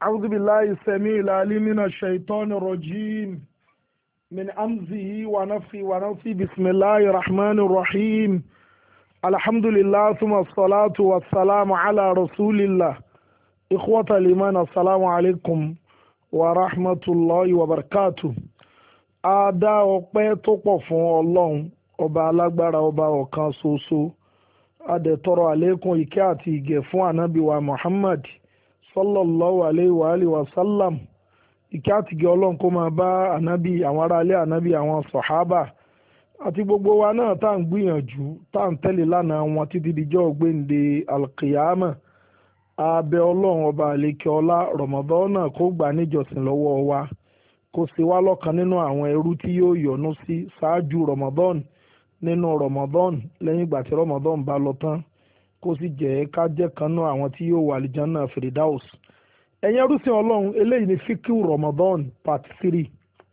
أعوذ بالله السميع العليم من الشيطان الرجيم من أمزه ونفخه ونفثه بسم الله الرحمن الرحيم الحمد لله ثم الصلاة والسلام على رسول الله إخوة الإيمان السلام عليكم ورحمة الله وبركاته. A dá ọpẹ́ tó pọ̀ fún Ọlọ́run ọba alágbára ọba ọ̀kan ṣoṣo. A dẹ̀ tọrọ àlékún ìkẹ́ àti ìgẹ̀ fún ànábì wa Muhammad sallallahu alayhi wa alihi wa sallam. Ìkẹ́ àti ìgẹ̀ Ọlọ́run kó máa bá ànábì, àwọn aráalé ànábì, àwọn sọ̀hábà àti gbogbo wa náà tá à ń gbìyànjú tá à ń tẹ̀lé lánàá wọn títí dijọ́ gbéǹde alkiyama. A bẹ̀ Ọlọ́run ọba àlékè ọlá Ramadan náà kó gbà níjọsìn lọ́wọ́ wa, kó ṣe wá lọ́kan nínú àwọn ẹrú tí yóò yọ́nú sí ṣáájú Ramadan, nínú Ramadan, lẹ́yìn ìgbà tí Ramadan bá lọ tán, kó sì jẹ́ ká jẹ́ kan náà àwọn tí yóò wà àlìjánnà Firdaus. Ẹ̀yin ẹrúsìn Ọlọ́run, eléyìí ni Fikiu Ramadan part 3.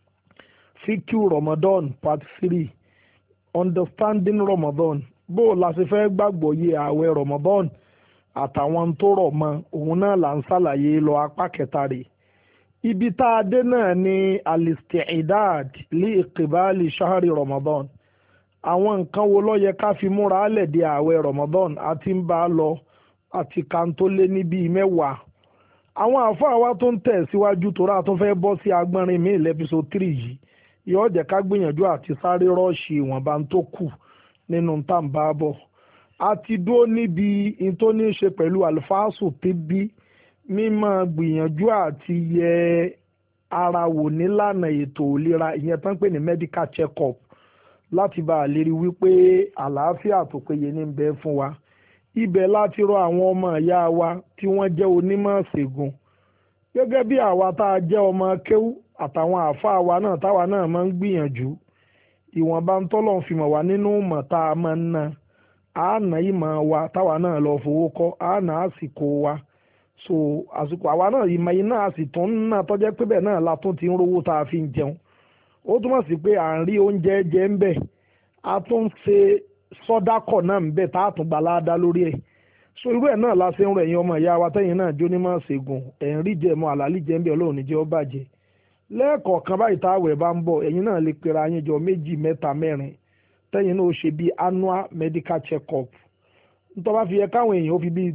Fikiu Ramadan part 3. Understanding Ramadan. Bó o la ṣe fẹ́ gbàgbọ́ yé ààwẹ̀ Ramadan àtàwọn tó rọ̀ mọ́, òun náà là ń ṣàlàyé lọ apá kẹta rẹ̀. Ibi tá a dé náà ni al-isti'dad li iqbali shahri Ramadan. Àwọn nǹkan wo ló yẹ ká fi múra lẹ̀ dé ààwẹ̀ Ramadan àti ń bá a lọ àti kan tó lé ní bíi mẹ́wàá. Àwọn àáfàá wa tó ń tẹ̀ síwájú tóra tó fẹ́ bọ́ sí agbọ́nrin mi lẹ́písọ̀ 3 yìí yóò jẹ́ ká gbìyànjú àti sáré rọ́ọ̀ṣì ìwọ̀nba tó kù nínú tá à ń bá bọ̀. A ti dúró níbi in tó ní í ṣe pẹ̀lú àlùfáàsù tibbi, mímọ́ gbìyànjú àti yẹ ara wò nílànà ètò ìlera, ìyẹn tán pè ní medical check-up, láti bá a lè rí wípé àlàáfíà tó péye ní bẹ fún wa. Ibẹ̀ láti rọ àwọn ọmọ ìyá wa tí wọ́n jẹ́ onímọ̀ ṣègùn, gẹ́gẹ́ bí àwa tá a jẹ́ ọmọ kéwú àtàwọn àáfàá wa náà táwa náà máa ń gbìyànjú ìwọ̀nba ń tọ́lọ̀ fi mọ̀ wá nínú ìmọ̀ tá a máa ń ná àánà ìmọ̀ wa táwa náà lọ fowó kọ́, àánà àsìkò wa. So àsìkò àwa náà ìmọ̀ yìí náà sì tún ń ná tọ́jẹ́ pé bẹ́ẹ̀ náà la tún ti ń rówó tá a fi ń jẹun. Ó túmọ̀ sí pé à ń rí oúnjẹ jẹ ń bẹ̀, a tún ń ṣe sọ́dákọ̀ náà ń bẹ̀ tá a tún gbà láàdá lórí ẹ̀. So irú ẹ̀ náà la ṣe ń rọ ẹ̀yin ọmọ ìyá wa tẹ́yìn náà jó ní máa ṣègùn, ẹ̀ ń rí jẹ mọ́ àlàlí jẹ ń bẹ̀, Ọlọ́run ní jẹ́ ó bàjẹ́. Lẹ́ẹ̀kọ̀ọ̀kan báyìí táwẹ̀ bá ń bọ̀, ẹ̀yin náà lè pera yín jọ 2, 3, 4 tẹ́yìn náà ó ṣe bí annual medical check-up. Nítorí bá fi yẹ káwọn èèyàn ó fi bí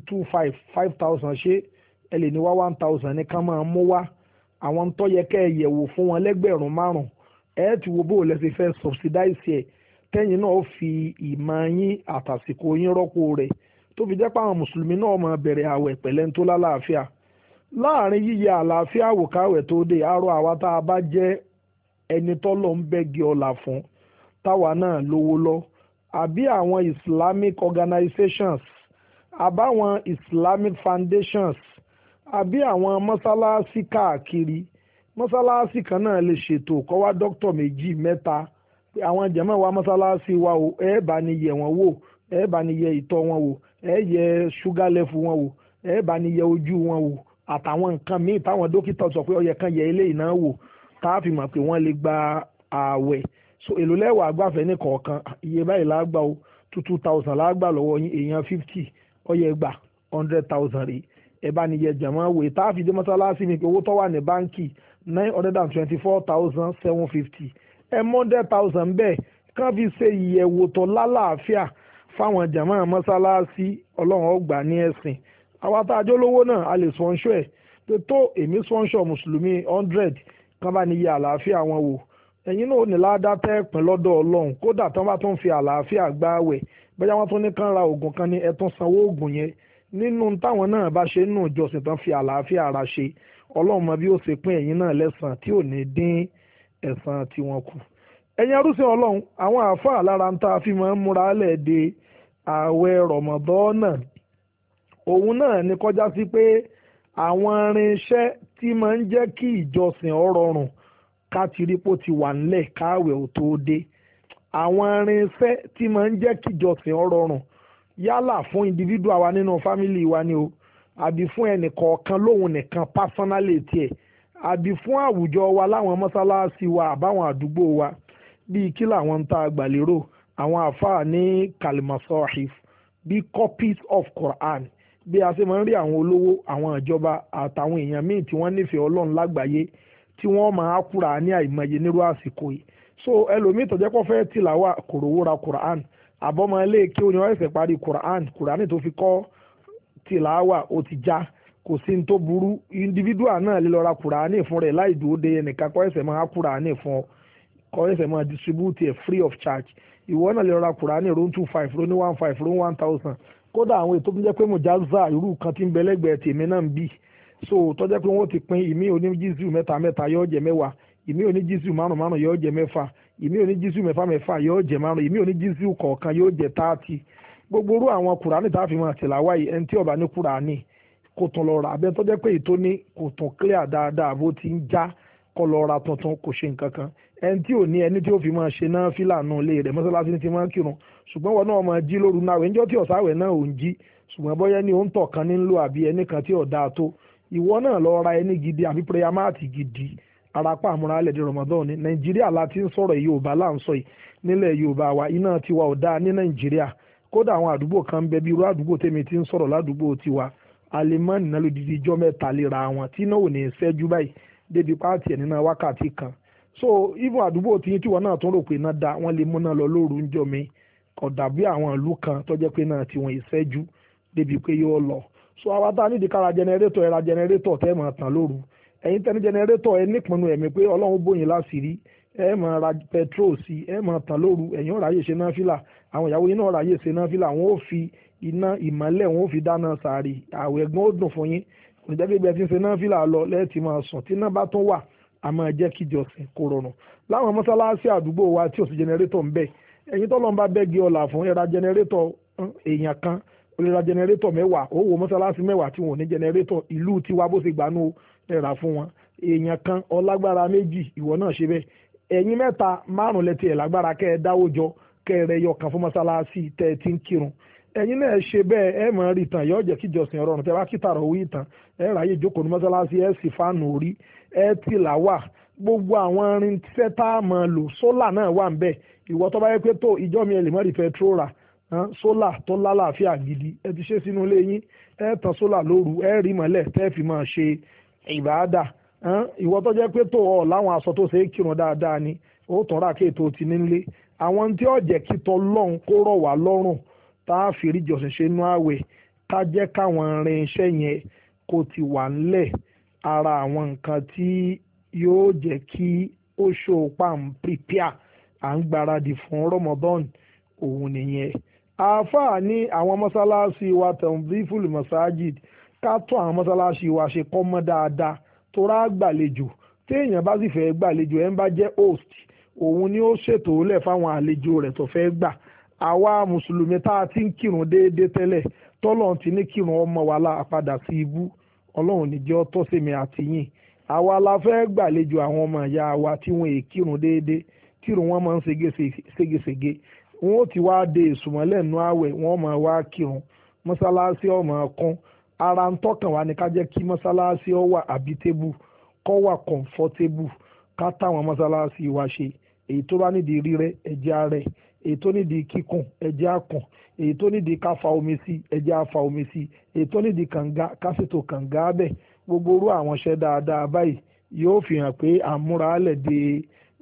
5,000 ṣe, ẹ lè ní wá 1,000 ní ká máa mú wá. Àwọn tó yẹ kẹ́ ẹ yẹ̀wò fún wọn lẹ́gbẹ̀rún 5, ẹ ti wo bó lẹ́sẹ̀ fẹ́ subsidize ẹ̀, tẹ́yìn náà ó fi ìmọ̀ yín àtàsìkò yín rọ́pò rẹ̀, tó fi jẹ́ pé àwọn mùsùlùmí náà máa bẹ̀rẹ̀ àwẹ̀ pẹ̀lẹ́ tó lálàáfíà. Láàárín yíyẹ àlàáfíà wò káwẹ̀ tó dé, àárọ̀ àwa tá a bá jẹ́ ẹni tọ́lọ̀ ń bẹ́gi ọ̀la fún, táwa náà lówó lọ, àbí àwọn Islamic organizations, àbáwọn Islamic foundations, àbí àwọn mọ́sálásí káàkiri. Mọ́sálásí kan náà lè ṣètò kó wá dókítà 2, 3 pé àwọn jàmáà wa mọ́sálásí wa o, ẹ bá ní yẹ̀ wọ́n wò, ẹ bá ní yẹ ìtọ̀ wọn wò, ẹ yẹ ṣúgà lẹ́fù wọn wò, ẹ bá ní yẹ ojú wọn wò, àtàwọn nǹkan míì táwọn dókítà sọ pé ó yẹ kán yẹ eléyìí náà wò, tá a fi mọ̀ pé wọ́n lè gba ààwẹ̀. So èlò lẹ́wàá gbàfẹ́ ní kọ̀ọ̀kan, iye báyìí lágbà o, 2,000 lágbà lọ́wọ́ yín, èèyàn 50 ó yẹ gbà 100,000 rèé, ẹ bá ní yẹ jàmáà wò. Tá a fi dé mọ́sálásí mi pé owó tó wà ní báńkì 924,750, ẹ mọ́ 100,000 bẹ́ẹ̀ kán fi ṣe ìyẹ̀wò tó lálàáfíà fáwọn jàmáà mọ́sálásí. Ọlọ́run ó gbà ní ẹ̀sìn. Àwa tá a jọ lówó náà a lè sponsor ẹ̀ pé tó èmi sponsor mùsùlùmí 100 kán bá ní yẹ àlàáfíà wọn wò. Ẹ̀yin náà ò ní ládá tẹ́ẹ̀pìn lọ́dọ̀ Ọlọ́run, kódà tán bá tún fi àlàáfíà gbààwẹ̀, bóyá wọ́n tún ní kán ra oògùn kan ní ẹ tún sanwó oògùn yẹn. Nínú táwọn náà bá ṣe nínú ìjọsìn tán fi àlàáfíà ara ṣe, Ọlọ́run mọ bí ó ṣe pín ẹ̀yin náà lẹ́san tí ò ní dín ẹ̀san tí wọ́n kù. Ẹ̀yin arúsìn Ọlọ́run, àwọn àáfàá lára ń tá a fi máa ń múra lẹ̀ de ààwẹ̀ Ramadan náà, òun náà ni kọjá sí pé àwọn irinṣẹ́ tí máa ń jẹ́ kí ìjọsìn ó rọrùn ká ti rí pó ti wà nílẹ̀ káàwẹ̀ ò tó dé. Àwọn irinṣẹ́ tí máa ń jẹ́ kí ìjọsìn ó rọrùn, yálà fún individual wa nínú family wa ni o, àbí fún ẹnì kọ̀ọ̀kan lóhun nìkan personally tiẹ̀, àbí fún àwùjọ wa láwọn mọ́sálásí wa àbáwọn àdúgbò wa, bíi kí làwọn ń ta àgbàlérò. Àwọn àfáà ní kalimasahif, bíi copies of Quran, bí a ṣe máa ń rí àwọn olówó àwọn ìjọba àtàwọn èèyàn míì tí wọ́n nífẹ̀ẹ́ ọlọ́run lágbàáyé tí wọ́n máa kúrà ní àìmọye nírú àsìkò yìí. So ẹlòmíì tó jẹ́ pé fẹ́ tìlàwà kò rówó ra Quran, àbọ̀mọ ilé kí ó ní wọ́n ẹ̀sẹ̀ parí Quran tó fi kọ́ tìlàwà ó ti já, kò sí ní tó burú. Individual náà lè lọ ra Quran fún rẹ̀ láì dúró de ẹnìkan kọ́ ẹ̀sẹ̀ máa Quran fún ọ, kọ́ ẹ̀sẹ̀ máa distribute ẹ̀ free of charge. Ìwọ náà lè lọ ra Quran ro 25 ro ní 15 ro 1000. Kódà àwọn ètò tó jẹ́ pé mùjáza irú kan tí ń bẹ lẹ́gbẹ̀ẹ́ tèmi náà ń bì, so tó jẹ́ pé wọ́n ti pín ìmí oní jísù mẹ́ta yóò jẹ́ 10, ìmí oní jísù 5 yóò jẹ́ 6, ìmí oní jísù 6 yóò jẹ́ 5, ìmí oní jísù kọ̀ọ̀kan yóò jẹ́ 30. gbogbo orú àwọn Kùránì tá a fi máa tìlàwá yìí, ẹni tí ó bá ní Kùránì kò tún lọ rà, abẹ́ tó jẹ́ pé ètò ní kò tún clear dáadáa bó ti ń já kọ́ lọ ra tuntun kò ṣe nǹkan kan. Ẹni tí ò ní ẹni tí ó fi máa ṣe náà fìlà náà lé rẹ̀ mọ́sálásí ní ti máa ń kírun, ṣùgbọ́n wọn náà máa jí lóru náà ẹnjọ́ tí ọ̀sáwẹ̀ náà ò ń jí, ṣùgbọ́n bọ́yá ní òun tọ̀ kan nílò àbí ẹni kan tí ò dáa tó, ìwọ náà lọ ra ẹni gidi àbí prayer mat gidi arapa àmúra alẹ́ di Ramadan ní Nàìjíríà láti ń sọ̀rọ̀ Yorùbá là ń sọ yìí, nílẹ̀ Yorùbá wa iná tiwa ò dáa ní Nàìjíríà. Kódà àwọn àdúgbò kan ń bẹ bí irú àdúgbò tèmi ti ń sọ̀rọ̀ ládùúgbò tiwa, alemani náà ló di ijọ́ mẹ́ta léra wọn tí náà ò ní ṣẹ́jú báyìí débi pààtì ẹ̀ nínú wákàtí kan. So even àdúgbò tiwọn náà tún rò pé náà da wọ́n lè múná lọ lóru ń jọ mi, kò dàbí àwọn ìlú kan tó jẹ́ pé náà tiwọn ìṣẹ́jú débi pé yóò lọ. So àwa tá a nídìí kára jẹnẹrétọ̀ ẹ̀ra jẹnẹrétọ̀ tẹ́ máa tàn lóru, ẹ̀yin tẹ́ni jẹnẹrétọ̀ ẹ nípinnu ẹ̀mí pé Ọlọ́run bóyin láṣìírí, ẹ máa ra petrol sí, ẹ máa tàn lóru, ẹ̀yin ò ráyè ṣe náfìlà, àwọn ìyàwó yín náà ráyè ṣe náfìlà, wọn ò fi iná ìmọ́lẹ̀ wọn ò fi dáná sàárì, àwẹ̀ ẹ̀gbọ́n ó dùn fún yín, ìjẹ́ pé bẹ́ẹ̀ ti ń ṣe náfìlà lọ lẹ́ẹ̀tì máa sùn, tí iná bá tún wà a máa jẹ́ kí ìjọsìn kó rọrùn. Láwọn mọ́sálásí àdúgbò wa tí ò sí jẹnẹrétọ̀ ń bẹ, ẹ̀yin tọ́lọ́run bá bẹ́ẹ̀ gé ọ̀là fún ẹ̀ra jẹnẹrétọ̀ èèyàn kan ó lè ra jẹnẹrétọ̀ 10, ó wo mọ́sálásí 10 tí wọn ò ní jẹnẹrétọ̀, ìlú tiwa bó ṣe gbanú ẹ̀rà fún wọn. Èèyàn kan ọlágbára 2 ìwọ náà ṣe bẹ́ẹ̀, ẹ̀yin 3 5 lẹ́tì ẹ̀ lágbára kẹ́ ẹ dáwó jọ kẹ́ ẹ rẹ yọ kan fún mọ́sálásí tẹ́ ẹ ti ń kírun. Ẹ̀yin náà ṣe bẹ́ẹ̀ ẹ máa rí tàn yóò jẹ́ kí ìjọsìn rọrùn, tẹ́ bá kí tààrọ̀ wí tàn ẹ ráyè jókòó ní mọ́sálásí ẹ sì fáànù orí ẹ tìlàwà, gbogbo àwọn irinṣẹ́ tá a máa lò, sólà náà wà ń bẹ̀. Ìwọ tó bá yẹ pé tó ìjọ mi ẹ lè mọ́ rí pẹtrol rà, sólà tó lálàáfíà gidi ẹ ti ṣe sínú ilé yín, ẹ tan sólà lóru ẹ rí mọ́lẹ̀ tẹ́ fi máa ṣe ìbáàdà. Ìwọ tó jẹ́ pé tó ọ láwọn aṣọ tó ṣe é kírun dáadáa ni ó tún rà kéètò ti nílé. Àwọn tí ó jẹ́ kí tọlọ́run kó rọ̀ wá lọ́rùn tá a fi rí jọ̀sìn ṣe nú àwẹ̀, ká jẹ́ káwọn irinṣẹ́ yẹn kó ti wà ńlẹ̀. Ara àwọn nǹkan tí yóò jẹ́ kí ó ṣòpá ń prepare à ń gbáradì fún Ramadan òun nìyẹn. Àáfàá ní àwọn mọ́sálásí wa tanziful masajid, ká tún àwọn mọ́sálásí wa ṣe kọ́ mọ́ dáadáa tó rá gbàlejò. Téèyàn bá sì fẹ́ gbàlejò ẹ̀ ń bá jẹ́ host, òun ni ó ṣètò lẹ̀ fáwọn àlejò rẹ̀ tó fẹ́ gbà. Àwa mùsùlùmí tá a ti ń kírun déédéé tẹ́lẹ̀ tọ́lọ́run ti ní kírun ọmọ wa lápadà sí ibú, Ọlọ́run ní jẹ́ ọtọ́ sèmi àtìyìn. Àwa la fẹ́ gbàlejò àwọn ọmọ ìyá wa tí wọ́n è kírun déédéé, kírun wọn máa ń ségesège, wọn ó ti wá de ìsùmọ́lẹ̀ nú àwẹ̀ wọn máa wá kírun, mọ́sálásí ó máa kún. Ara ń tọ́kàn wá ní ká jẹ́ kí mọ́sálásí ó wà habitable, kó wà comfortable, ká táwọn mọ́sálásí wa ṣe. Èyí tó bá nídìí rírẹ́ ẹ̀jẹ̀ ààrẹ, èyí tó nídìí kíkùn ẹ̀jẹ̀ àkùn, èyí tó nídìí ká fa omi sí ẹ̀jẹ̀ àfa omi sí, èyí tó nídìí kànga ká ṣètò kànga bẹ́ẹ̀. Gbogbo orú àwọn iṣẹ́ dáadáa báyìí yóò fi hàn pé àmúralẹ̀ de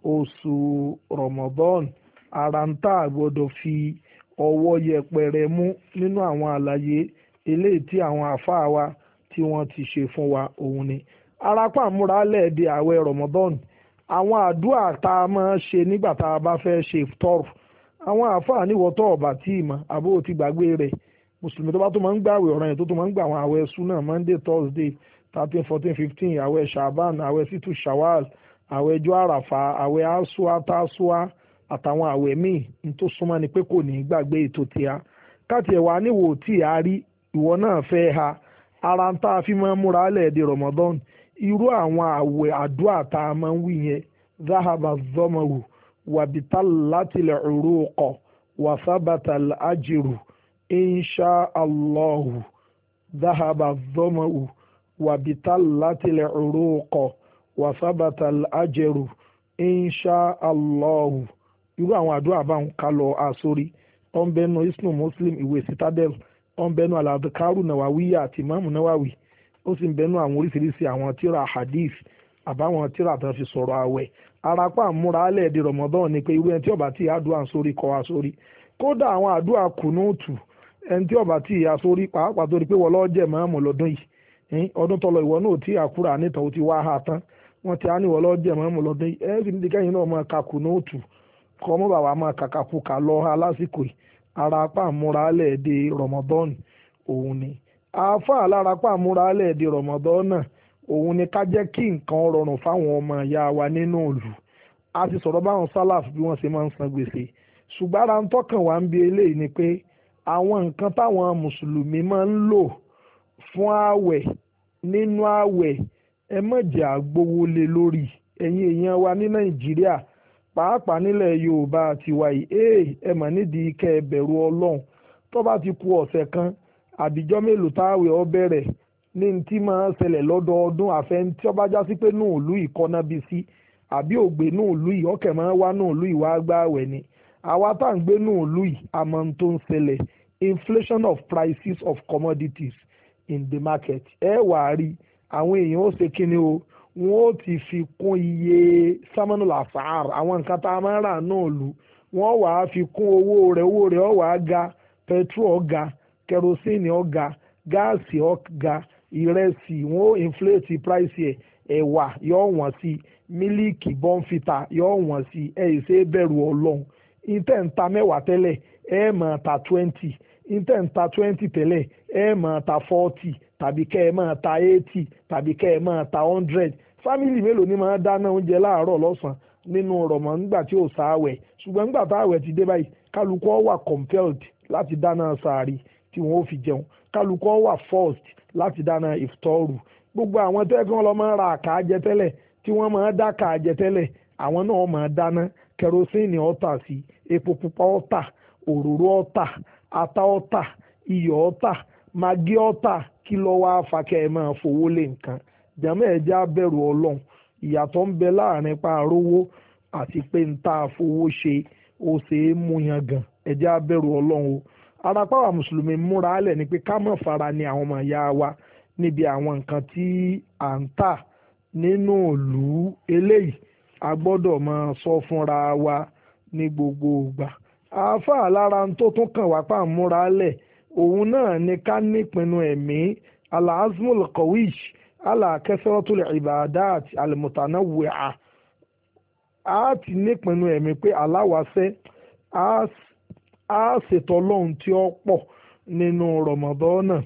oṣù Ramadan. Ara ń tà gbọ́dọ̀ fi ọwọ́ yẹpẹrẹ mú nínú àwọn àlàyé eléyìí tí àwọn àfáà wa tí wọ́n ti ṣe fún wa òun ni. Arapa àmúralẹ̀ de àwẹ̀ Ramadan, àwọn àdúrà tá a máa ṣe nígbà tá a bá fẹ́ ṣe tọrọ, àwọn àfáà níwọ̀tọ̀ ọ̀bà tí ìmọ̀ àbó ti gbàgbé rẹ̀. Mùsùlùmí tó bá tó máa ń gbàwẹ̀ ọ̀ràn yẹn tó máa ń gbà àwọn àwẹ̀ súnà Monday, Thursday, 13, 14, 15, àwẹ̀ Shaban, àwẹ̀ Situ Shawwal, àwẹ̀ ẹjọ́ àràfà, àwẹ̀ asua tasua àtàwọn àwẹ̀ míì ní tó súnmọ́ ni pé kò ní gbàgbé ètò tí a káàtì ẹ̀wà níwò tí a rí ìwọ náà fẹ́ ha. Ara ń tá a fi máa ń múra lẹ́ẹ̀dẹ̀ Ramadan, irú àwọn àwẹ̀ àdúrà tá a máa ń wí yẹn, zahaba zomahu wabitalatil uruqa wasabatal ajiru insha allahu, zahaba zomahu wabitalatil uruqa wasabatal ajiru insha allahu. Irú àwọn àdúrà bá ń ká lọ àsórí ọ̀nbẹ́nu Isnu Muslim ìwé Citadel ó ń bẹnu al-adhkaru nawawiya àti Imam Nawawi, ó sì ń bẹnu àwọn oríṣiríṣi àwọn tíra hadith àbáwọn tíra tó fi sọ̀rọ̀ àwẹ̀. arapa múra alẹ́ di Ramadan ni pé irú ẹni tí ó bá tí àdúrà sórí kọ́ wa sórí, kódà àwọn àdúrà kùnúùtù ẹni tí ó bá tí ìyá sórí pàápàá torí pé wọ́n lọ́ọ́ jẹ̀ mọ́ọ̀mù lọ́dún yìí, ọdún tọ́lọ ìwọ náà tí àkúrà níta ó ti wá ha tán, wọ́n ti á ní wọ́n lọ́ọ́ jẹ̀ mọ́ọ̀mù lọ́dún yìí, ẹ̀ sì ní kẹ́yìn náà máa ka kùnúùtù kọ́ mọ́ bàbá máa kàkàkùkà lọ ha lásìkò yìí. arapa múra alẹ́ di Ramadan òun ni àáfàá lárapá múra alẹ́ di Ramadan náà òun ni ká jẹ́ kí nǹkan rọrùn fáwọn ọmọ ìyá wa nínú ìlú. a ti sọ̀rọ̀ báwọn sálàf bí wọ́n ṣe máa ń san gbèsè, ṣùgbọ́n ara ń tọ́kàn wá ń bi eléyìí ni pé àwọn nǹkan táwọn mùsùlùmí máa ń lò fún ààwẹ̀ nínú ààwẹ̀ ẹ má jẹ́ àgbówó lé lórí. ẹ̀yin èèyàn wa ní Nàìjíríà pàápàá nílẹ̀ Yorùbá àti wàyí ẹ mà nídìí kẹ́ ẹ bẹ̀rù Ọlọ́run. tó bá ti ku ọ̀sẹ̀ kan àbíjọ́ mélòó táwẹ̀ ó bẹ̀rẹ̀ ní tí máa ń ṣẹlẹ̀ lọ́dọọdún àfẹn tí ó bá já sí pé nù ìlú ìkọ́ná bí sí àbí ògbé nù ìlú yìí ọkẹ́ máa ń wá nù ìlú ìwà gbààwẹ̀ ni. àwa tá à ń gbé nù ìlú yìí àmọ́ tó ń ṣẹlẹ̀ inflation of prices of commodities in the market. ẹ wà á rí àwọn èèyàn ó ṣe kíni o, wọn ó ti fi kún iye samanul asar àwọn nǹkan tá a máa ń rà náà lù, wọ́n wà á fi kún owó rẹ̀ ó wà á ga, petrol ó ga, kerosene ó ga, gáàsì ó ga, ìrẹsì wọn ó inflate price ẹ̀, ẹ̀wà yóò wọ́n sí, mílíìkì bọ́ǹfìtà yóò wọ́n sí. ṣe bẹ̀rù Ọlọ́run. ìtẹ̀ ń ta mẹ́wàá tẹ́lẹ̀ ẹ máa ta 20, ìtẹ̀ ń ta 20 tẹ́lẹ̀ ẹ máa ta 40 tàbí kẹ́ ẹ máa ta 80 tàbí kẹ́ ẹ máa ta 100. fámìlì mélòó ni máa dáná oúnjẹ láàárọ̀ lọ́sàn-án nínú Ramadan nígbà tí ò sáwẹ̀? ṣùgbọ́n nígbà táwẹ̀ ti dé báyìí kálukú ó wà compelled láti dáná sàárì tí wọ́n ó fi jẹun, kálukú ó wà forced láti dáná ìfitọ́rù. gbogbo àwọn tẹ́lẹ̀ kí wọ́n lọ máa ra àkàjẹ tẹ́lẹ̀ tí wọ́n máa dá àkàjẹ tẹ́lẹ̀ àwọn náà máa dáná, kẹrosíìnì ọ̀tà sí, epo pupa ọ̀tà, òróró ọ̀tà, ata ọ̀tà, iyọ̀ ọ̀tà, magi ọ̀tà. kí ló wá fakẹ́ ẹ máa fowó lé nǹkan? jàmọ́ ẹ jẹ́ á bẹ̀rù Ọlọ́run. ìyàtọ̀ ń bẹ láàrin pààrọ̀wó àti pé ń tá a fowó ṣe ó ṣe é mú yan gan. ẹ jẹ́ á bẹ̀rù Ọlọ́run o. arapa wa mùsùlùmí múra alẹ̀ ni pé ká má fara ni àwọn ọmọ ìyá wa níbi àwọn nǹkan tí à ń tà nínú ìlú. eléyìí a gbọ́dọ̀ máa sọ fúnra wa ní gbogbo ìgbà. àáfàá lára tó tún kàn wá pa múra alẹ̀ òun náà ni ká nípinnu ẹ̀mí alazmul qawish ala kasratul ibadat almutanawwi'a. a ti nípinnu ẹ̀mí pé aláwàṣẹ́ a ṣètò Ọlọ́run tí ó pọ̀ nínú Ramadan náà,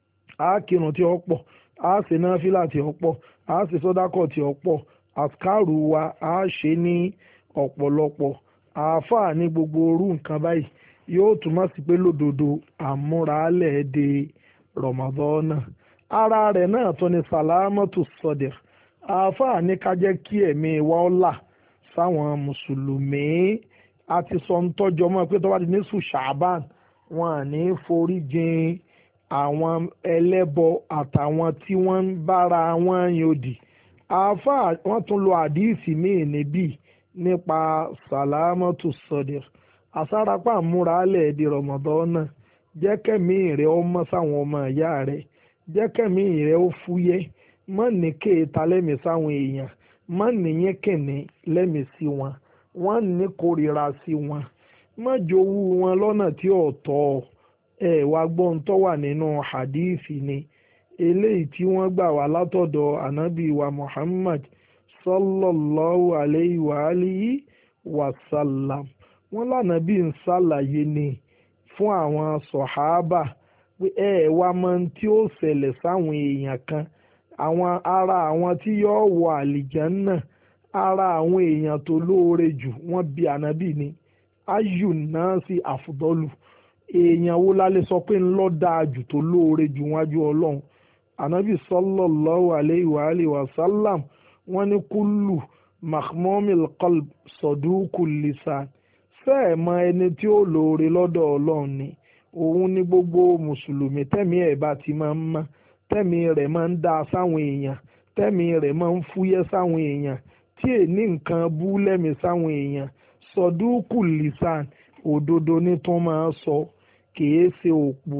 a kírun tí ó pọ̀, a ṣe náfìlà tí ó pọ̀, a ṣe sọ́dákọ̀ tí ó pọ̀, àkàrù wa a ṣe ní ọ̀pọ̀lọpọ̀. àáfàá ní gbogbo orú nǹkan báyìí yóò túmọ̀ sí pé lódodo àmúralẹ̀ de Ramadan náà. ara rẹ̀ náà tó ní salamatu sọdẹ̀. àáfàá ní ká jẹ́ kí ẹ̀mí wa ó là sáwọn mùsùlùmí. a ti sọ ń tọ́jọ́ mọ́ pé tó bá di ní ṣàbán wọn à ní forí jìn àwọn ẹlẹ́bọ àtàwọn tí wọ́n ń bára wọn yòdì. àáfàá wọ́n tún lo àdíìsì míì níbí nípa salamatu sọdẹ̀. àsárapá múra alẹ́ di Ramadan náà jẹ́ kẹ́mi rẹ̀ ó mọ́ sáwọn ọmọ ìyá rẹ̀, jẹ́ kẹ́mi rẹ̀ ó fúyẹ́, má ní kéèta lẹ́mìí sáwọn èèyàn, má níyẹn kìnní lẹ́mìí sí wọn, wọ́n ní kórìíra sí wọn, má jowú wọn lọ́nà tí ò tọ́. ẹ wá gbọ́n tó wà nínú hadithi ni eléyìí tí wọ́n gbà wá látọ̀dọ̀ ànábì wa Muhammad sallallahu alayhi wa alihi wa sallam. wọ́n lànàbí ń ṣàlàyé ni fún àwọn sọ̀háábà pé wá mọ tí ó ṣẹlẹ̀ sáwọn èèyàn kan, àwọn ara àwọn tí yóò wọ àlìjánná, ara àwọn èèyàn tó lóore jù wọ́n bi ànábì ni ayù náà sí àfùdọ́lù, èèyàn wo la lè sọ pé ń lọ dáa jù tó lóore jù wájú Ọlọ́run? ànábì sallallahu alayhi wa alihi wa sallam wọ́n ní kúlù mahmumil qalb sọdúkul lisan. fẹ́ẹ̀ mọ ẹni tí ó lóore lọ́dọ̀ Ọlọ́run ni òun ní gbogbo mùsùlùmí tẹ́mi ẹ̀ bá ti máa ń mọ́, tẹ́mi rẹ̀ máa ń dá sáwọn èèyàn, tẹ́mi rẹ̀ máa ń fúyẹ́ sáwọn èèyàn, tí èní nǹkan bú lẹ́mìí sáwọn èèyàn. sọdúkù lisan òdodo ní tó máa sọ, kìí ṣe òpùrọ́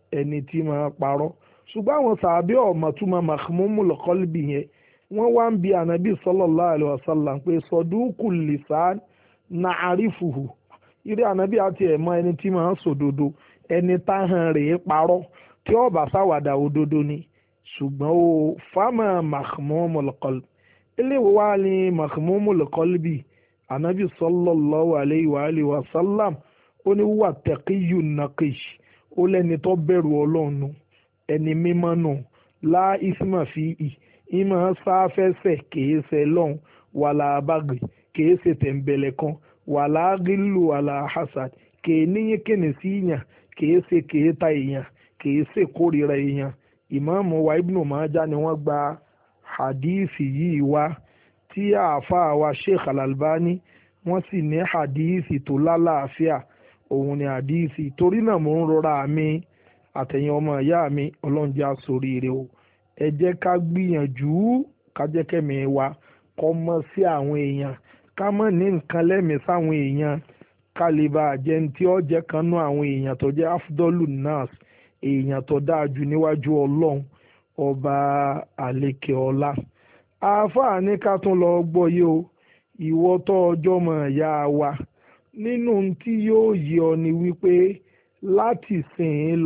ẹni tí máa parọ́ ṣùgbọ́n àwọn sàábé ọ̀mọ̀túnmọ̀ mahmumul qalbi yẹn wọ́n wá ń bi ànábì sallallahu alaihi wasallam pé sọdúkù lisan na'arifuhu irú ànábì àti ẹ̀mọ́ ẹni tí máa ń sòdodo ẹni táhàn rèé parọ́ tí ó bá ṣàwàdà òdodo ni ṣùgbọ́n ó fámà mahmumul qalbi eléwo wá ní mahmumul qalbi ànábì sallallahu alaihi wasallam ó ní wà taqiyyu naqish ó lẹ́ni tó bẹ̀rù ọlọ́run ẹni mímọ́ nù lá isma fi ìmọ̀ sáfẹ́sẹ̀ kìí ṣe lọ́hùn wàlà àbàgbé kìí ṣe tẹ̀m̀bẹ̀lẹ̀ kan wàlà gílù wàlà hasad kìí níyìn kìnì sí èèyàn kìí ṣe kìí ta èèyàn kìí ṣe kórìíra èèyàn ìmáàmù wa ibnu Majah ni wọ́n gba hadithi yìí wá tí àáfàá wa Sheikh Al-Albani wọ́n sì ní hadithi tó lálàáfíà òun ni hadithi torí náà mò ń rọra mi àtẹ̀yìn ọmọ ìyá mi ọlọ́njẹ́ àsoríire o ẹ jẹ́ ká gbìyànjú ká jẹ́ kẹ́mi wa kọ́ mọ́ sí àwọn èèyàn ká mọ̀ ní nǹkan lẹ́mìí sáwọn èèyàn ká lè bá àjẹ́ tí ó jẹ́ kan nú àwọn èèyàn tó jẹ́ afdolun nas èèyàn tó dáa jù níwájú ọlọ́run ọba àlekè ọlá àáfàá ní ká tún lọ gbọ́ yé o ìwọ tó ọjọ́ mọ̀ ìyá wa nínú tí yóò yí ọ ni wípé láti sìn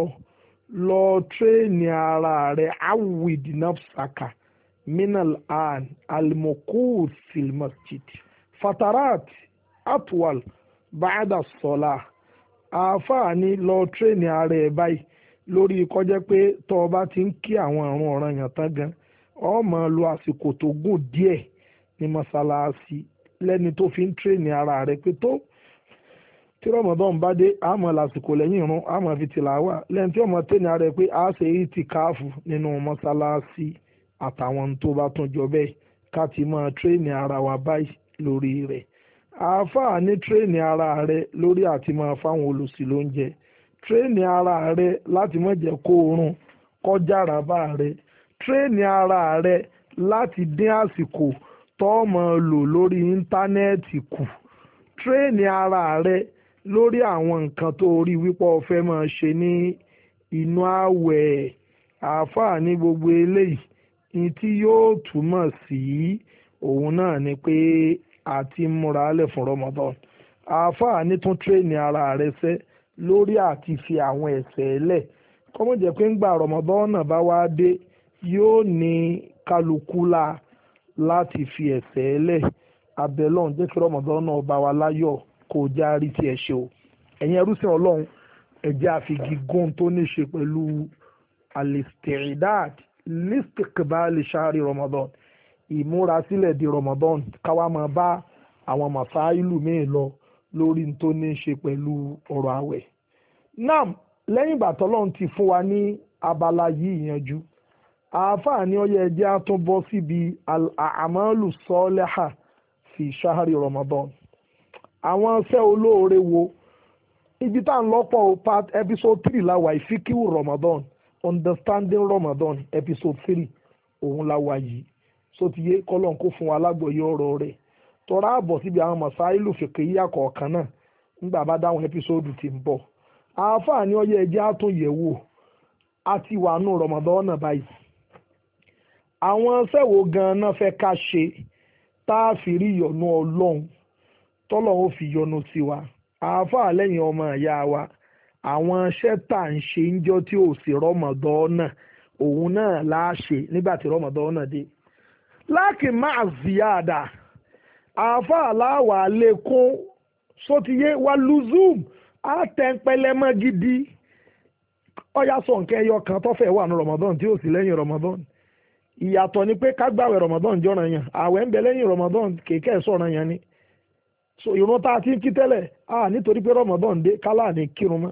lọ tírèènì ara rẹ̀ awid nafsaka minal an almokus fil masjid fatarat atwal baada sola àáfàá ní lọ tírèènì ara ẹ̀ báyìí lórí kọjá pé tó o bá ti ń kí àwọn àrùn ọ̀ranyàn tán gan o máa lo àsìkò tó gùn díẹ̀ ní mọ́sálásí lẹ́ni tó fi ń tírèènì ara rẹ̀ pé tó tí rọmọdún bá dé àmọ́ lásìkò lẹ́yìn irun àmọ́ fi tìlàwà lẹ́yìn tí ọmọ tẹ́ni ara ẹ̀ pé a ṣe ìtìkáàfù nínú mọ́sálásí àtàwọn tó bá tún jọ bẹ́ẹ̀ ká ti máa tírèènì ara wa báyìí lórí rẹ̀ àáfàá ní tírèènì ara rẹ̀ lórí àti máa fáwọn olùsí lóúnjẹ tírèènì ara rẹ̀ láti má jẹ́ kó oorun kọjá àràbà rẹ̀ tírèènì ara rẹ̀ láti dín àsìkò tó máa lò lórí íńtánẹ́ẹ̀tì kù tírèènì ara rẹ̀ lórí àwọn nǹkan tó rí wípé o fẹ́ máa ṣe ní inú ààwẹ̀ àáfàá ní gbogbo eléyìí ní tí yóò túmọ̀ sí òun náà ni pé àti múra lẹ̀ fún Ramadan àáfàá ní tún tírèènì ara rẹ̀ sẹ́ lórí àti fi àwọn ẹ̀ṣẹ̀ lẹ̀ kọ́mọ̀ jẹ́ pé ńgbà Ramadan náà bá wá dé yóò ní kálukú láti fi ẹ̀ṣẹ̀ lẹ̀ abẹ́lọ́n jẹ́ kí Ramadan náà bá wa láyọ̀ kó járí tí ẹ ṣe o ẹ̀yin ẹrúsìn ọlọ́run ẹ̀jẹ̀ àfigi gún tó ní ṣe pẹ̀lú alistiridad listikbali shari Ramadan ìmúrasílẹ̀ di Ramadan káwá máa bá àwọn masailu míì lọ lórí tó ní ṣe pẹ̀lú ọ̀rọ̀ àwẹ̀ náà lẹ́yìn ìgbà tọ́lọ́run ti fún wa ní abala yìí yanjú àáfàá ní ọyẹ ẹjẹ́ á tún bọ́ síbi al-a'malu saliha fi shahri Ramadan àwọn ṣẹ́ olóore wo ibi tá à ń lọ́pọ̀ part episode 3 la wà ìfíkíwù Ramadan understanding Ramadan episode 3 òun la wà yìí so ti yé kọ́lọ́n kó fún wa lágbòye ọ̀rọ̀ rẹ̀ tọ́ra àbọ̀ síbi àwọn masailu fiqhiyya kọ̀ọ̀kan náà nígbà bá dáhùn episode tí ń bọ̀ àáfàá ní ọyẹ ẹjẹ́ á tún yẹ̀ wò a ti wà nù Ramadan náà báyìí àwọn ṣẹ́wó gan-an fẹ́ ká ṣe tá a fi rí ìyọ́nú ọlọ́run tọ́lọ́run ó fi yọ́nú sí wa àáfàá lẹ́yìn ọmọ ìyá wa àwọn iṣẹ́ tá à ń ṣe ń jọ tí ò sí Ramadan náà òun náà láṣẹ nígbà tí Ramadan náà dé láàkì máa ziyada àáfàá láwà lẹ́kún sótìyé wa luzum àtẹ̀pẹlẹmọ́ gidi ọ̀yà sọ nǹkan ẹyọ kan tó fẹ́ wà ní Ramadan tí ò sí lẹ́yìn Ramadan ìyàtọ̀ ni pé kágbàwẹ̀ Ramadan jọ̀ràn yẹn àwẹ̀ ń bẹ lẹ́yìn Ramadan kéèké sọ̀ràn yẹn ni so ìrun tá a ti ń kí tẹ́lẹ̀ nítorí pé Ramadan dé kálá ní kírun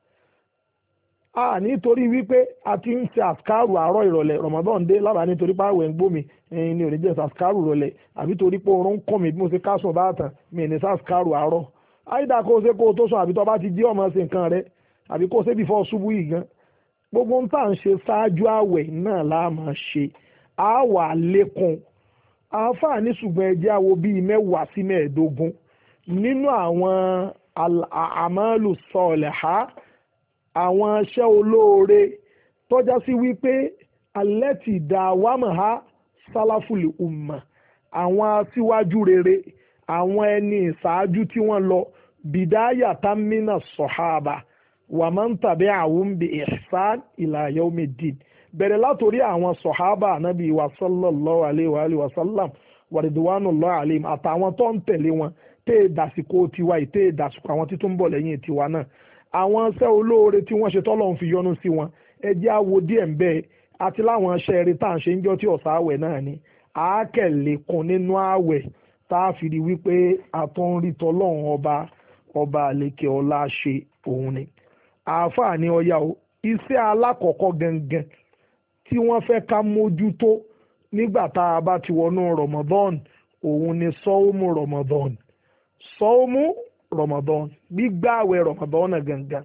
mọ́ nítorí wípé a ti ń ṣe àṣkárù àárọ̀ ìrọ̀lẹ́ Ramadan dé lára nítorí pé àwẹ̀ ń gbómi ní òní jẹ́ àṣkárù ìrọ̀lẹ́ àbí torí pé oorun ń kọ́ mi bí mo ṣe kásùn bá tàn mí ní àṣkárù àárọ̀ àyídà kó o ṣe kó o tó sùn àbí tó bá ti jí ọmọ ṣe nǹkan rẹ àbí kó o ṣe before ṣubú yìí gan gbogbo ń tà ń ṣe ṣáájú àwẹ̀ náà la máa ṣe àwà lékún àǹfààní ṣùgbọ́n ẹjẹ́ àwo bíi 10 sí 15 nínú àwọn àmàlù sọ̀lẹ̀há àwọn iṣẹ́ olóore tọ́já sí wípé alẹ́tì dàwámọ̀há sálàfùlì umma àwọn aṣíwájú rere àwọn ẹni ìṣáájú tí wọ́n lọ bìdáyà támínà sọ̀hábà wàmán tàbí àwọn bí ihsan ila yawmiddin bẹ̀rẹ̀ látòrí àwọn sọ̀hábà ànábì wa sallallahu alayhi wa sallam wàrídìwánullah alayhim àtàwọn tó ń tẹ̀lé wọn tẹ́ ìdásíkò tiwa ìtẹ́ ìdásíkò àwọn tí tó ń bọ̀ lẹ́yìn tiwa náà àwọn iṣẹ́ olóore tí wọ́n ṣe tọ́lọ́run fi yọ́nú sí wọn ẹ jẹ́ á wo díẹ̀ ń bẹ́ẹ̀ àti láwọn iṣẹ́ eré tá à ń ṣe ń jọ́ tí ọ̀sán àwẹ̀ náà ni àákẹ́lẹ̀ kan nínú àwẹ̀ tá a fi rí wípé àtọ́nrí tọ́lọ́run ọba àlekè ọlá ṣe òun ni àáfàá ní ọya o iṣẹ́ alákọ̀ọ́kọ́ gangan tí wọ́n fẹ́ ká mójútó nígbà tá a bá ti wọnú Ramadan òun ni sọ́ọ́mù Ramadan gbígbààwẹ̀ Ramadan náà gangan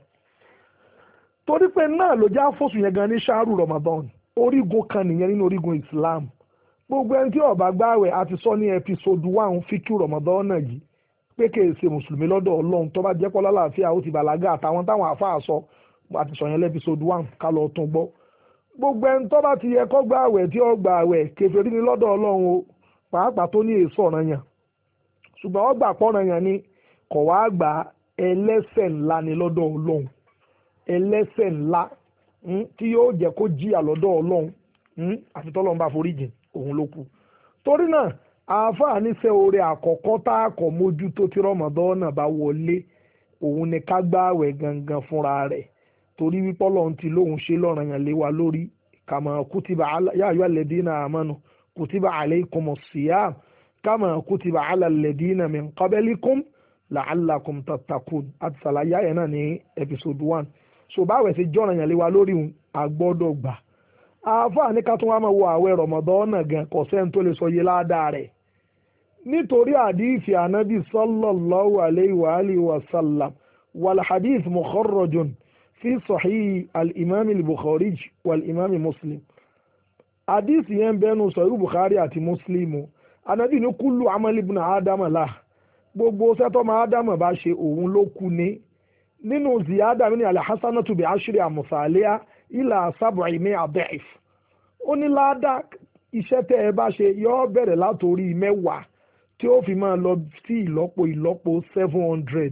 torí pé náà ló já fóṣù yẹn gan ní ṣáàrù Ramadan orígun kan nìyẹn nínú orígun Islam gbogbo ẹni tí ó bá gbààwẹ̀ àti sọ ní episode 1 fíkú Ramadan náà yìí pé kì í ṣe mùsùlùmí lọ́dọ̀ Ọlọ́run tó bá jẹ́ pọ́ lálàáfíà ó ti bàlágà àtàwọn táwọn àáfàá sọ àti sọ yẹn lẹ́pisode 1 ká lọ tún gbọ́ gbogbo ẹni tó bá ti yẹ kó gbààwẹ̀ tí ó gbààwẹ̀ kèfèrí ni lọ́dọ̀ Ọlọ́run o pàápàá tó ní èso ọ̀ranyàn ṣùgbọ́n ó gbà pọ́ ọ̀ranyàn ni kò wá gbà ẹlẹ́ṣẹ̀ ńlá ni lọ́dọ̀ Ọlọ́run ẹlẹ́ṣẹ̀ ńlá tí yóò jẹ́ kó jìyà lọ́dọ̀ Ọlọ́run àfi tọ́lọ́run bá foríjìn òun ló kù torí náà àáfàá níṣẹ́ oore àkọ́kọ́ tá a kọ́ mójútó tí Ramadan náà bá wọlé òun ni ká gbààwẹ̀ gangan fúnra rẹ̀ torí wípé Ọlọ́run ti lóun ṣe lọ́ranyàn lé wa lórí kàmá kútìbà yā ayyuhalladhīna āmanū kùtìbà alaykumus siyām kàmá kùtìbà 'alal-ladhīna min qablikum la'allakum tattaqūn àti sàlàyé yẹn náà ní episode 1 so báwẹ̀ sí jọ́ranyàn lé wa lórí òun àgbọ́dọ̀ gbà àáfàá ní ká tún wá máa wo àwẹ̀ Ramadan náà gan kò sẹ́ni tó lè sọ iye ládàá rẹ̀ nítorí àdìsí ànábì sallallahu alayhi wa alihi wa sallam wal hadith mukharrajun fi sahih al-imam al-bukhari wal-imam muslim àdìsí yẹn bẹ́nu sahih bukhari àti muslim ànábì ní kullu amali ibn adam lah gbogbo sẹ́tọ́ máa ádámà bá ṣe òun ló kú ní nínú ziyada mi ní alhassanatu bi ashri amsalia ila sab'i mi'a da'if ó ní ládàá iṣẹ́ tẹ́ ẹ bá ṣe yóò bẹ̀rẹ̀ látòrí mẹ́wàá tí ó fi máa lọ sí ìlọ́po 700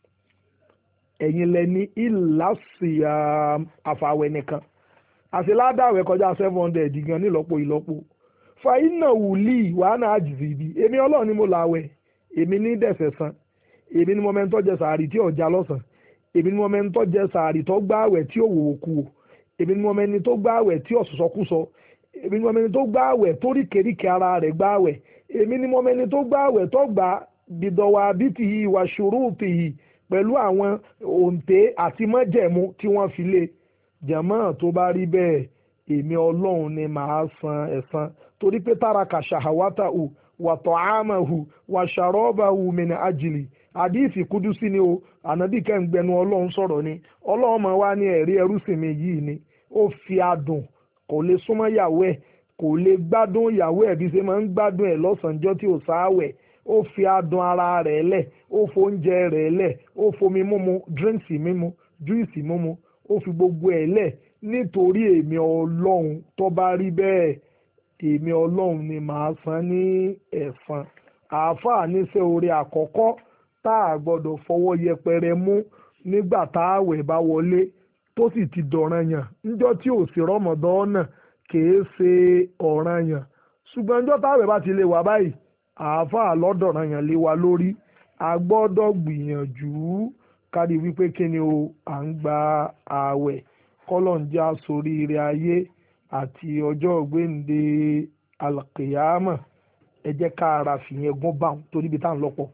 ẹ̀yin lẹ́ni ìlàsìyà àfàwẹ̀ nìkan àti ládàá àwẹ̀ kọjá 700 gan ní ìlọ́po fàyínà wùlí wàhánà àjìzì ibi èmi ọlọ́run ni mo làwẹ̀ èmi ní dẹ̀sẹ̀ san èmi ni mo mẹ́ńtọ́ jẹ sàárì tí ọjà lọ́sàn èmi ni mo mẹ́ńtọ́ jẹ sàárì tó gbààwẹ̀ tí òwò kú o èmi ni mo mẹ́ni tó gbààwẹ̀ tí ọ̀sọ̀sọ̀kúsọ èmi ni mo mẹ́ni tó gbààwẹ̀ tó ríkèríkè ara rẹ̀ gbààwẹ̀ èmi ni mo mẹ́ni tó gbààwẹ̀ tó gbà bìdọ̀wà bìtìhì wà ṣùrùtìhì pẹ̀lú àwọn òǹtẹ̀ àti májẹ̀mú tí wọ́n fi lé jàmáà tó bá rí bẹ́ẹ̀ èmi ọlọ́run ni màá san ẹ̀san torí pé táraka ṣàhàwátàhù wàtọ̀ àmàhù wàṣàrọ́bàhù mìnà àjìlì àdìsí kúdùsí ni o ànábì kẹ́ǹgbẹ́nu ọlọ́run sọ̀rọ̀ ni ọlọ́run máa wá ní ẹ̀rí ẹrúsìn mi yìí ni ó fi adùn kò lè súnmọ́ ìyàwó ẹ̀ kò lè gbádùn ìyàwó ẹ̀ bí ṣe máa ń gbádùn ẹ̀ lọ́sànjọ́ tí ò sáwẹ̀ ó fi adùn ara rẹ̀ lẹ̀ ó fóúnjẹ rẹ̀ lẹ̀ ó fomi mímu drinks mímu juice mímu ó fi gbogbo ẹ̀ lẹ̀ nítorí èmi ọlọ́run tó bá rí bẹ́ẹ̀ èmi ọlọ́run ni màá san ní ẹ̀san àáfàá níṣẹ́ oore àkọ́kọ́ tá a gbọ́dọ̀ fọwọ́ yẹpẹrẹ mú nígbà táàwẹ̀ bá wọlé tó sì ti dọ̀ranyàn níjọ́ tí ò sí Ramadan náà kìí ṣe ọ̀ranyàn ṣùgbọ́n níjọ́ táàwẹ̀ bá ti lè wà báyìí àáfàá lọ́dọ̀ranyàn lé wa lórí a gbọ́dọ̀ gbìyànjú kárí wípé kí ni o à ń gba ààwẹ̀ kọ́lọ̀njá sóríire ayé àti ọjọ́ ògbéǹde alkiyama ẹ jẹ́ ká ara fìyẹn gún báwọn torí ibi tá à ń lọ́pọ̀.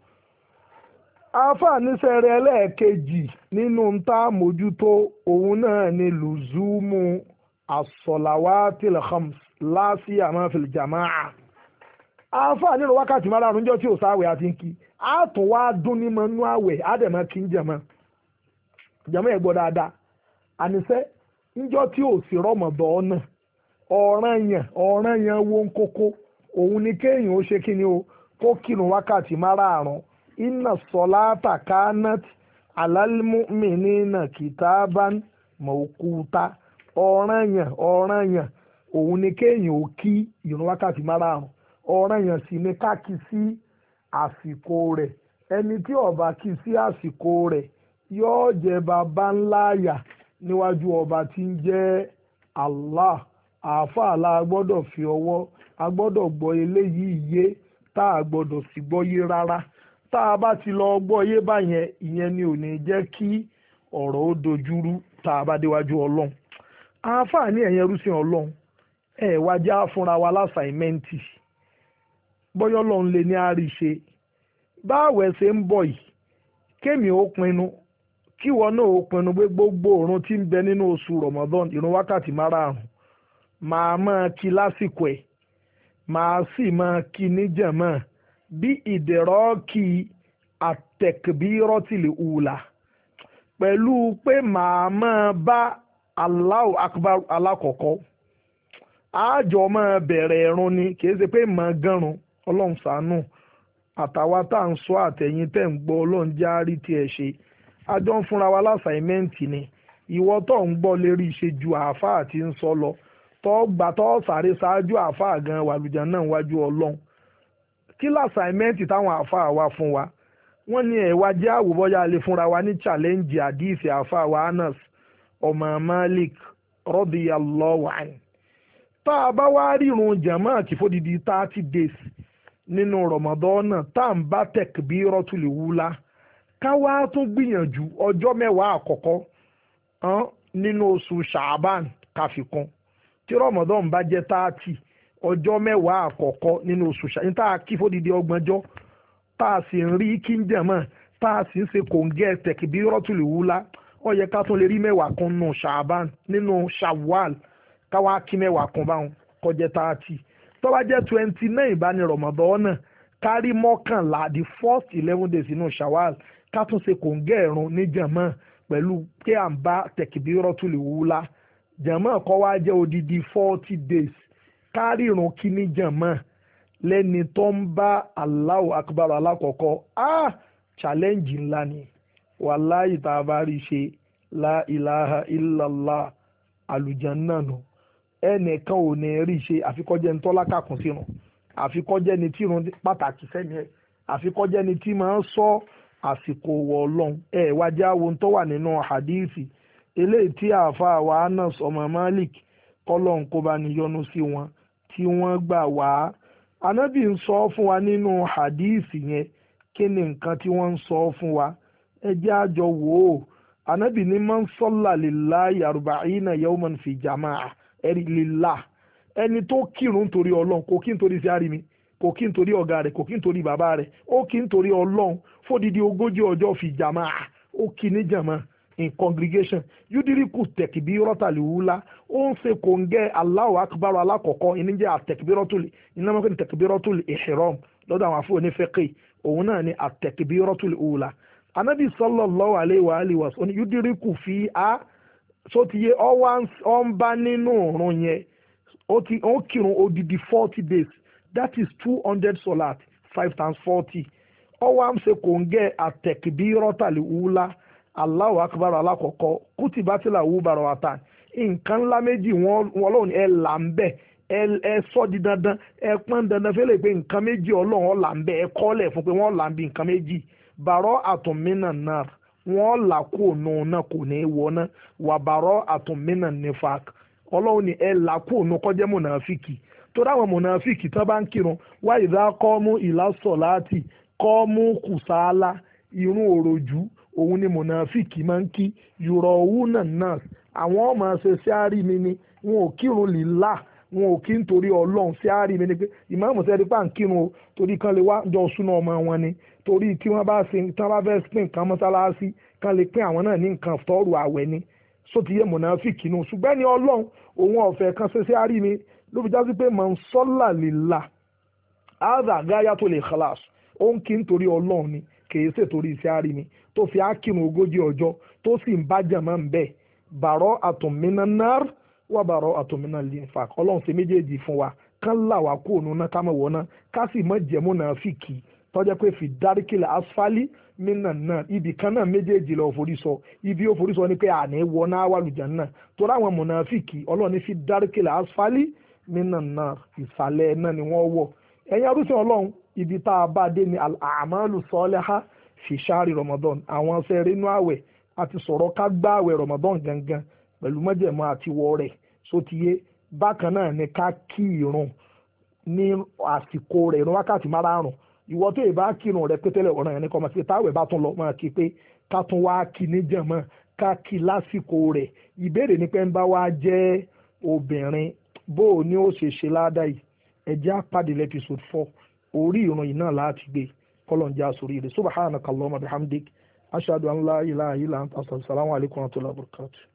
àǹfààníṣẹ́ rẹ̀ ẹlẹ́ẹ̀kejì nínú tá a mójútó òun náà ni lùzúmù as-salawatil khams la siyama fil jamaa. àǹfààní lọ wákàtí márùn-ún jọ tí ò sáwẹ̀ àti ń kí a tún wá dún ní mọ́ nú àwẹ̀ á dẹ̀ mọ́ kí ń jẹ̀mọ́ ẹ̀ gbọ́ dáadáa àníṣẹ́ níjọ́ tí ò sí Ramadan náà ọ̀ranyàn wo ń kókó òun ni kéèyàn ó ṣe kí ni o kó kírun wákàtí márààrún inna salata kanat alal mu'minina kitaban mọ̀ọ́kúta ọ̀ranyàn òun ni kéèyàn ò kí ìrun wákàtí márààrún ọ̀ranyàn sì ni ká kí sí àsìkò rẹ̀ ẹni tí ó bá kí sí àsìkò rẹ̀ yóò jẹ bàbá ńlá àyà níwájú ọba tí ń jẹ́ Allah àáfàá la gbọ́dọ̀ fi ọwọ́ a gbọ́dọ̀ gbọ́ eléyìí yé tá a gbọ́dọ̀ sì gbọ́ yé rárá tá a bá ti lọ gbọ́ yé báyẹn ìyẹn ni ò ní jẹ́ kí ọ̀rọ̀ ó dojúrú tá a bá déwájú ọlọ́run àáfàá ní ẹ̀yẹn rúṣin ọlọ́run ẹ̀ wájà fúnra wa lásàìmẹ́ǹtì bọ́yọ́ lọ́n lè ní àríṣe báwẹ̀ ṣe ń bọ̀ yìí kémi ó pinnu kíwọ náà ó pinnu pé gbogbo òrun tí ń bẹ nínú oṣù Ramadan ìrun wákàtí márààrún màá máa kí lásìkò ẹ̀ màá sì máa kí níjàmọ́ bí ìdẹ̀rọ́ọ̀kì àtẹ̀kbírọ́tìlì ùlà pẹ̀lú pé màá máa bá Allahu Akbar alákọ̀ọ́kọ́ àjọ máa bẹ̀rẹ̀ ẹ̀rùn ni kì í ṣe pé màá gànrùn ọlọ́run ṣàánú àtàwa tá à ń sọ àtẹ̀yìn tẹ̀ ń gbọ́ ọlọ́run járí tí ẹ ṣe àjọ ń fúnra wa lásàìmẹ́ǹtì ni ìwọ tó ń gbọ́ lérí ṣe ju àáfàá tí ń sọ lọ tó gbà tó sáré ṣáájú àáfàá gan wàlùjá náà wájú ọlọ́run kí lásàìmẹ́ǹtì táwọn àáfàá wa fún wa wọ́n ní ẹ̀wà jẹ́ àwòbọ́yá lè fúnra wa ní challenge àdìsí àáfàá wa Anas ọmọ Malik radiyallahu anhu tá a bá wá rírun jàmáà kí fódìdí 30 days nínú Ramadan tá à ń bá takbiratul ula ká wá tún gbìyànjú ọjọ́ mẹ́wàá àkọ́kọ́ nínú oṣù Sha'ban káfíkún tí Ramadan bá jẹ́ 30 ọjọ́ mẹ́wàá àkọ́kọ́ nínú oṣù Sha'ban tá a kí fódìdí ọgbọ̀njọ́ tá a sì ń rí kí ń jàmáà tá a sì ń ṣe kòǹgẹ́ takbiratul ula ó yẹ ká tún lè rí mẹ́wàá kan nínú Sha'ban nínú Shawwal káwá kí mẹ́wàá kan báwọn kọjá 30 tó bá jẹ́ 29 bá ní Ramadan náà kárí mọ́kànlá the first 11 days inú Shawwal ká tún ṣe kòǹgẹ́ ẹ̀rùn ní jàmọ́ pẹ̀lú pé à ń bá takbiratul ula jàmọ́ kọ́ wá jẹ́ odidi 40 days kárí ìrun kí ní jàmọ́ lẹ́ni tó ń bá Allahu Akbar alákọ̀ọ́kọ́ challenge ńlá ni wàláyì tá a bá rí ṣe la ilaha illallah àlùjánnà nù ẹnìkan ò ní rí ṣe àfikọ́jẹ́ ní tọ́lá kàkún sírun àfikọ́jẹ́ ní tírun pàtàkì sẹ́ni ẹ̀ àfikọ́jẹ́ ní tí máa ń sọ àsìkò wọ̀ ọlọ́run ẹ̀ wájú àwọn tó wà nínú hadithi eléyìí tí àáfàá wa Anas ọmọ Malik kọ́lọ́n kó bá níyọnu sí wọn tí wọ́n gbà wá anábì ń sọ fún wa nínú hadithi yẹn kí ni nǹkan tí wọ́n ń sọ fún wa ẹ jẹ́ àjọ wò ó anábì ní man salla lillahi arba'ina yawman fi jama'a ẹ̀rí lillah ẹni tó kírun torí ọlọ́run kò kí n torí sí àrími kò kí n torí ọ̀gá rẹ̀ kò kí n torí bàbá rẹ̀ ó kí n torí ọlọ́run fódìdí 40 ọjọ́ fi jama'a ó kí ní jama in congregation yudiriku takbiratul ula ó ń ṣe kòǹgẹ́ Allahu Akbar alákọ̀ọ́kọ́ ìníjẹ́ àtẹ̀kbírọ́tùl iná mọ́kàn takbiratul ihram lọ́dọ̀ àwọn afọ onífẹ́kẹ́ òun náà ni àtẹ̀kbiratul ula anabi sallallahu alayhi wa alihi wa sallam yudiriku fi a so ti yé ọ ń bá nínú òrùn yẹn ó kírun odidi 40 days that is 200 solat 5 times 40 ọ wá ń ṣe kòǹgẹ́ àtẹ̀kbírọ́tàlì ula Allahu Akbar alákọ̀ọ́kọ́ kùtìbátìlà wúbarọ̀ àtàn nǹkan ńlá méjì wọn lọ́wọ́ ẹ là ń bẹ̀ ẹ sọ di dandan ẹ pọ́n dandan fẹ́lẹ̀ pé nǹkan méjì ọlọ́run là ń bẹ̀ ẹ kọ́lẹ̀ fún pé wọ́n là ń bí nǹkan méjì bàrọ́ àtùnmínà náà wọ́n là kó ònà náà kò ní í wọná wà bàrọ́ àtùnmínà nífàk ọlọ́run ni ẹ là kó ònà kọjá mọ̀nàfíkì tó dáwọn mọ̀nàfíkì tó bá ń kírun wá ìdá kọ́mú ìlàsọ̀ láti kọ́mú kùsàálà irun òròjú òun ni mọ̀nàfíkì máa ń kí yùrọ̀ òwú náà àwọn ọmọ ṣe sí àárí mi ni wọn ò kírun lìlá wọn ò kí ń torí ọlọ́run sí àárí mi ni pé ìmáàmù sẹ́ni pà ń kírun o torí kan lè wá jọ súná ọmọ wọn ni torí tí wọ́n bá ṣe tí wọ́n bá fẹ́ pín nǹkan mọ́sálásí kan lè pín àwọn náà ní nǹkan tọ́rù àwẹ̀ ni sótìyẹ mọ̀nàfíkì nù ṣùgbọ́n ní ọlọ́run òun ọ̀fẹ́ kan ṣe sí àárí mi ló fi jásí pé man salla lillah áàdà gáyà tó lè khalas ó ń kí ń torí ọlọ́run ni kìí ṣe torí sí àárí mi tó fi ákìrun 40 ọjọ́ tó sì ń bá jàmọ́ ń bẹ̀ bàrọ́ àtùnmínà náà wà bàrọ́ àtùnmínà linfaq ọlọ́run ṣe méjèèjì fún wa kán là wá kó òun náà ká mọ̀ wọ́n náà ká sì mọ̀ jẹ́ mọ̀nàfíkì tó jẹ́ pé fi dárìkìlẹ̀ asfali mínà náà ibì kan náà méjèèjì lọ forí sọ ibi ó forí sọ ni pé àní wọ náà wà lùjẹ́ náà torí àwọn mùnàfíkì ọlọ́run ní fi dárìkìlẹ̀ asfali mínà náà ìsàlẹ̀ náà ni wọ́n wọ̀ ẹ̀yin arúgbó ọlọ́run ibi tá a bá dé ni al-a'malu saliha fi shari Ramadan àwọn sẹ́ẹ̀rẹ́ inú àwẹ̀ àti sọ̀rọ̀ ká gbá àwẹ̀ Ramadan gangan pẹ̀lú mọ́jẹ̀mọ́ àti wọ rẹ̀ sótìyé bákan náà ni ká kí ìrun ní àsìkò rẹ̀ ìrun wákàtí márààrún ìwọ tó yẹ bá kírun rẹ̀ pétélẹ̀ ọ̀ràn yẹn ní kọ́ máa ṣe táwẹ̀ bá tún lọ máa kí pé ká tún wá kí ní jàmọ́ ká kí lásìkò rẹ̀ ìbéèrè ní pé ń bá wá jẹ́ obìnrin bó o ní ó ṣe ṣe ládàá yìí ẹ̀jẹ̀ àpàdé episode 4 orí ìrun yìí náà láti gbé kọlọ̀njà sórí rẹ̀ subhanakallahumma bihamdik ashhadu an la ilaha illa anta astaghfiruka wa atubu ilaik.